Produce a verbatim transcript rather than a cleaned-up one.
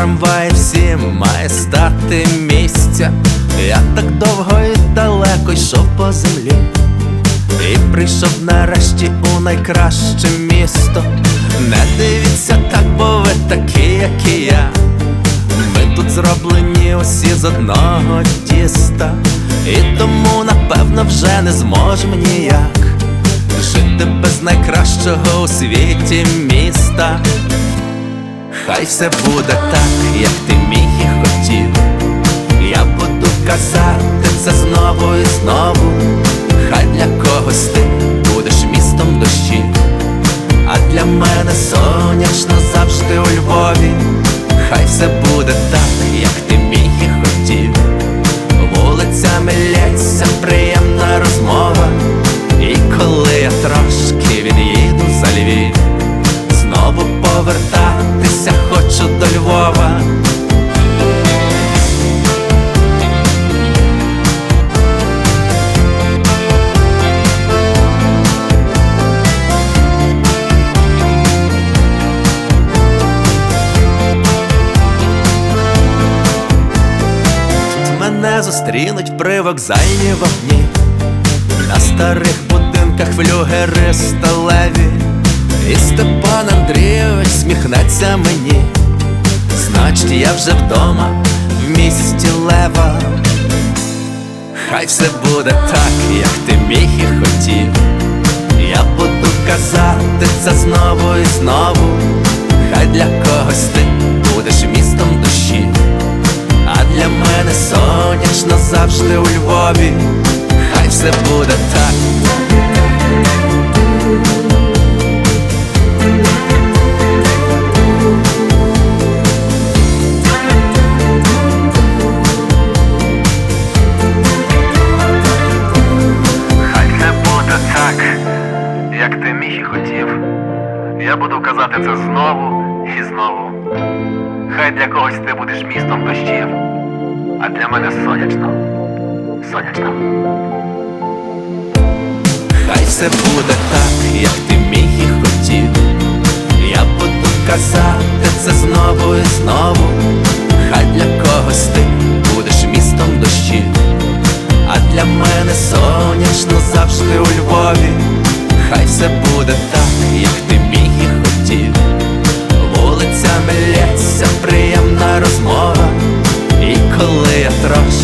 трамваї всім має стати місця. Я так довго і далеко йшов по землі, і прийшов нарешті у найкраще місто. Не дивіться так, бо ви такі, як і я. Ми тут зроблені усі з одного тіста, і тому, напевно, вже не зможемо ніяк жити без найкращого у світі міста. Хай все буде так, як ти міг і хотів. Я буду казати це знову і знову. Хай для когось ти будеш містом дощів, а для мене сонячно завжди у Львові. Хай все буде так, як ти міг і хотів. Вулицями лється приємна розмова, і коли я трошки від'їду за Львів, знову повертатися хочу до Львова. Мене зустрінуть при вокзальні вогні, на старих будинках флюгери сталеві, і Степан Андрійович сміхнеться мені. Значить, я вже вдома в місті Лева. Хай все буде так, як ти міг і хотів. Я буду казати це знову і знову. Хай для когось ти будеш містом душі, а для мене сонячно завжди у Львові. Хай все буде так. Хай все буде так, як ти міг і хотів. Я буду казати це знову і знову. Хай для когось ти будеш містом дощів, а для мене сонячно, сонячно. Хай все буде так, як ти міг і хотів. Я буду казати це знову і знову. Хай для когось ти будеш містом дощів, а для мене сонячно завжди у Львові. Хай все буде так, як ти міг і хотів. Вулицями лється приємна розмова, і коли я трошки